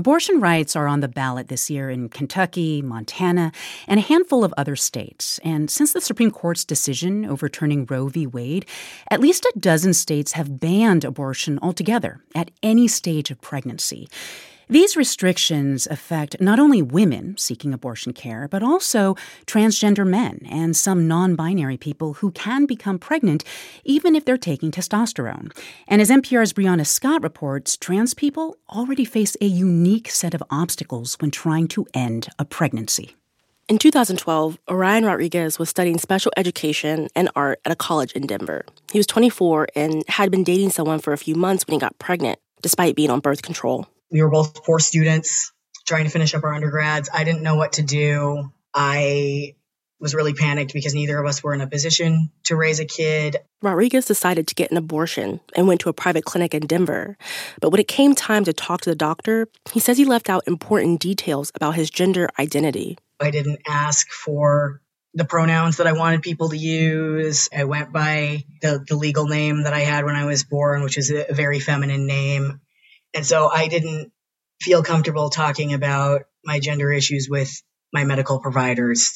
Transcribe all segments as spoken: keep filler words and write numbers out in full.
Abortion rights are on the ballot this year in Kentucky, Montana, and a handful of other states. And since the Supreme Court's decision overturning Roe v. Wade, at least a dozen states have banned abortion altogether at any stage of pregnancy. These restrictions affect not only women seeking abortion care, but also transgender men and some non-binary people who can become pregnant even if they're taking testosterone. And as N P R's Brianna Scott reports, trans people already face a unique set of obstacles when trying to end a pregnancy. In two thousand twelve, Orion Rodriguez was studying special education and art at a college in Denver. He was twenty-four and had been dating someone for a few months when he got pregnant, despite being on birth control. We were both poor students trying to finish up our undergrads. I didn't know what to do. I was really panicked because neither of us were in a position to raise a kid. Rodriguez decided to get an abortion and went to a private clinic in Denver. But when it came time to talk to the doctor, he says he left out important details about his gender identity. I didn't ask for the pronouns that I wanted people to use. I went by the, the legal name that I had when I was born, which is a very feminine name. And so I didn't feel comfortable talking about my gender issues with my medical providers.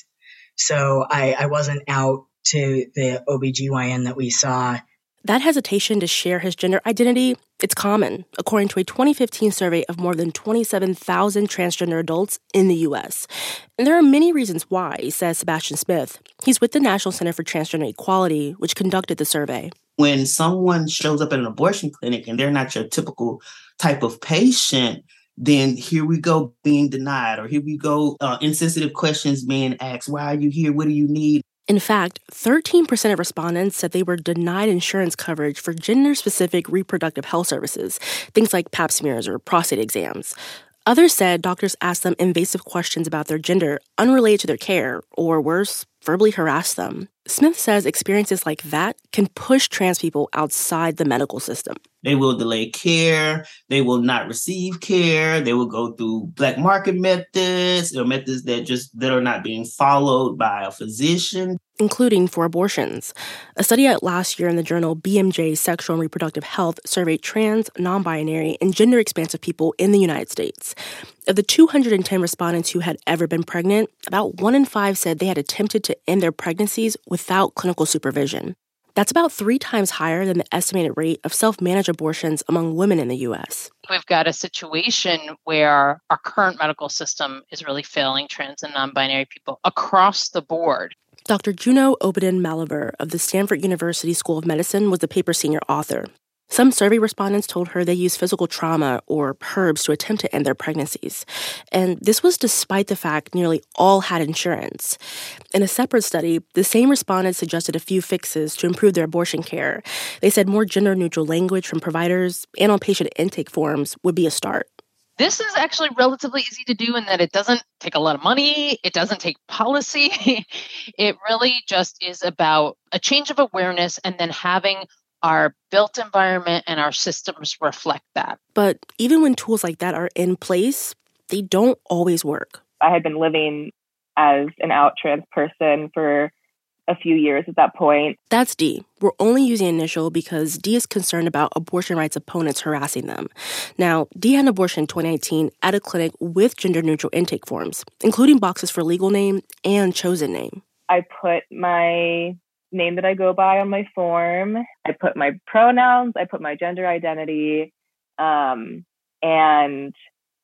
So I, I wasn't out to the O B G Y N that we saw. That hesitation to share his gender identity, it's common, according to a twenty fifteen survey of more than twenty-seven thousand transgender adults in the U S. And there are many reasons why, says Sebastian Smith. He's with the National Center for Transgender Equality, which conducted the survey. When someone shows up at an abortion clinic and they're not your typical type of patient, then here we go being denied, or here we go uh, insensitive questions being asked. Why are you here? What do you need? In fact, thirteen percent of respondents said they were denied insurance coverage for gender-specific reproductive health services, things like pap smears or prostate exams. Others said doctors asked them invasive questions about their gender unrelated to their care, or worse, verbally harassed them. Smith says experiences like that can push trans people outside the medical system. They will delay care. They will not receive care. They will go through black market methods or methods that just that are not being followed by a physician. Including for abortions. A study out last year in the journal B M J Sexual and Reproductive Health surveyed trans, non-binary, and gender-expansive people in the United States. Of the two hundred ten respondents who had ever been pregnant, about one in five said they had attempted to end their pregnancies without clinical supervision. That's about three times higher than the estimated rate of self-managed abortions among women in the U S. We've got a situation where our current medical system is really failing trans and non-binary people across the board. Doctor Juno Obiden-Maliver of the Stanford University School of Medicine was the paper's senior author. Some survey respondents told her they used physical trauma or herbs to attempt to end their pregnancies. And this was despite the fact nearly all had insurance. In a separate study, the same respondents suggested a few fixes to improve their abortion care. They said more gender-neutral language from providers and on patient intake forms would be a start. This is actually relatively easy to do in that it doesn't take a lot of money. It doesn't take policy. It really just is about a change of awareness and then having our built environment and our systems reflect that. But even when tools like that are in place, they don't always work. I had been living as an out trans person for a few years at that point. That's Dee. We're only using initial because Dee is concerned about abortion rights opponents harassing them. Now, Dee had an abortion in twenty nineteen at a clinic with gender-neutral intake forms, including boxes for legal name and chosen name. I put my name that I go by on my form. I put my pronouns. I put my gender identity. Um, and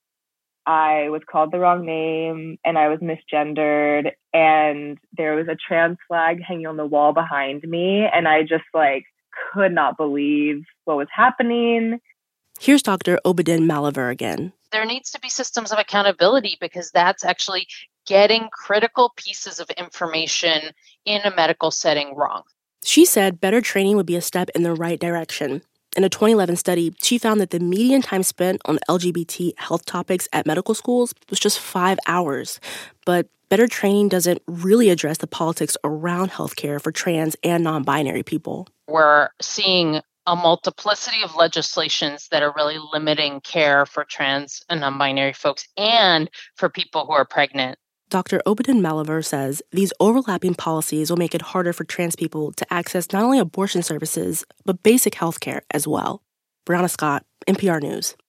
I was called the wrong name and I was misgendered, and there was a trans flag hanging on the wall behind me. And I just like could not believe what was happening. Here's Doctor Obiden-Maliver again. There needs to be systems of accountability because that's actually getting critical pieces of information in a medical setting wrong. She said better training would be a step in the right direction. In a twenty eleven study, she found that the median time spent on L G B T health topics at medical schools was just five hours. But better training doesn't really address the politics around healthcare for trans and non-binary people. We're seeing a multiplicity of legislations that are really limiting care for trans and non-binary folks and for people who are pregnant. Doctor Obiden-Maliver says these overlapping policies will make it harder for trans people to access not only abortion services, but basic health care as well. Brianna Scott, N P R News.